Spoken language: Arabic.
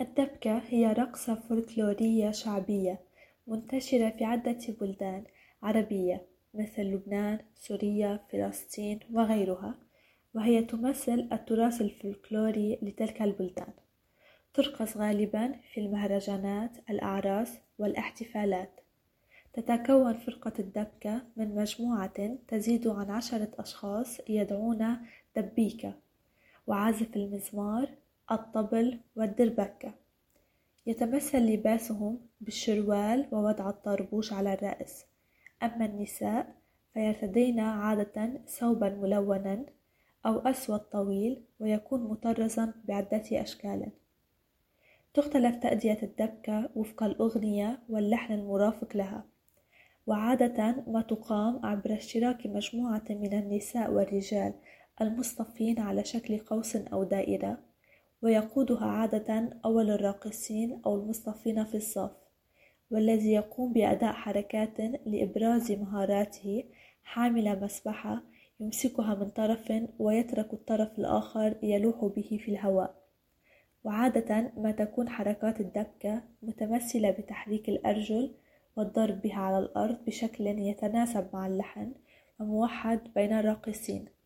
الدبكة هي رقصة فولكلورية شعبية منتشرة في عدة بلدان عربية مثل لبنان، سوريا، فلسطين وغيرها، وهي تمثل التراث الفولكلوري لتلك البلدان. ترقص غالبا في المهرجانات، الأعراس والاحتفالات. تتكون فرقة الدبكة من مجموعة تزيد عن 10 أشخاص يدعون دبيكة، وعازف المزمار، الطبل والدربكة. يتمثل لباسهم بالشروال ووضع الطربوش على الرأس. أما النساء فيرتدين عادة ثوبا ملونا أو أسود طويل، ويكون مطرزا بعدة أشكال. تختلف تأدية الدبكة وفق الأغنية واللحن المرافق لها، وعادة ما تقام عبر اشتراك مجموعة من النساء والرجال المصطفين على شكل قوس أو دائرة، ويقودها عادة أول الراقصين أو المصطفين في الصف، والذي يقوم بأداء حركات لإبراز مهاراته حامل مسبحة يمسكها من طرف ويترك الطرف الآخر يلوح به في الهواء. وعادة ما تكون حركات الدبكة متمثلة بتحريك الأرجل والضرب بها على الأرض بشكل يتناسب مع اللحن وموحد بين الراقصين.